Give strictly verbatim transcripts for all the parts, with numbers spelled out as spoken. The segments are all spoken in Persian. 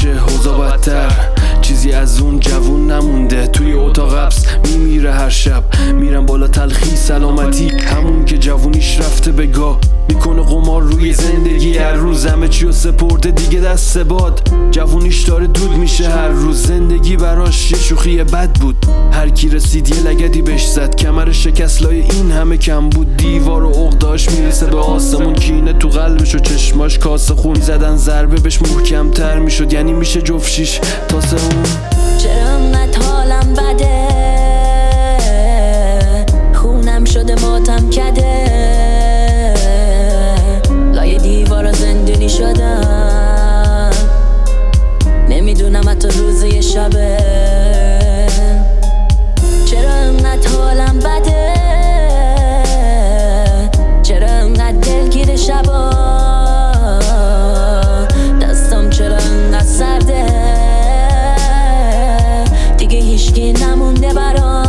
میشه اوضاع بدتر. چیزی از اون جوون نمونده، توی اتاق حبس میمیره هر شب. میرم بالا تلخی سلامتی، همون که جوونیش رفته به گاه. میکنه قمار روی زندگی، هر روز همه چیو سپرده دیگه دست باد. جوونیش داره دود میشه هر روز، زندگی براش یه شوخی بد بود. هر کی رسید یه لگدی بهش زد، کمر شکست لای این همه کم بود. دیوار و عقده‌اش میرسه به آسمون، کینه تو قلبش و چشماش کاسه خون. زدن ضربه بهش محکم‌تر میشد، یعنی میشه جفت شیش تاسه اون. چرا انقدر حالم بده، خونم شده ماتم کده، لای دیوار زندونی شدم، نمیدونم حتی روز یه شبه. چرا انقدر حالم بده، چرا انقدر دلگیر شبا، دستم چرا انقدر سرده، دیگه هیچکی نمونده برام.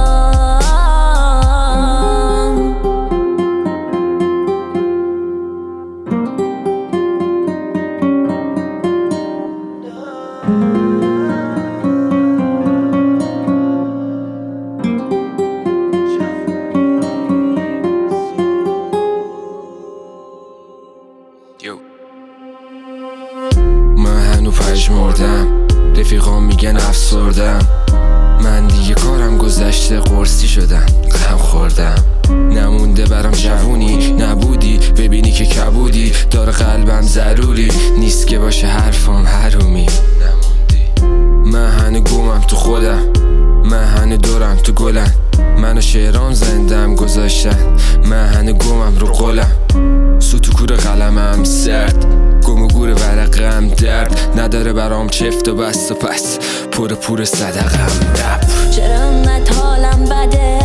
من هنو پژمردم، رفیقام میگن افسردم. من دیگه کارم گذشته، قرصی شدم، غم خوردم. نمونده برام جوونی، نبودی ببینی که کبودی. داره قلبم ضروری نیست که باشه حرفم حرومی. نموندی من هنو گمم تو خودم، من هنو دورم تو گلم. منو شعرام زندم گذاشتن، من هنو گمم رو قلم. سوتو کور قلمم سرد، گم و گور ورقم درد. نداره برام چفت و بست و پس، پر پر صدقم رب. چرا انقدر حالم بده،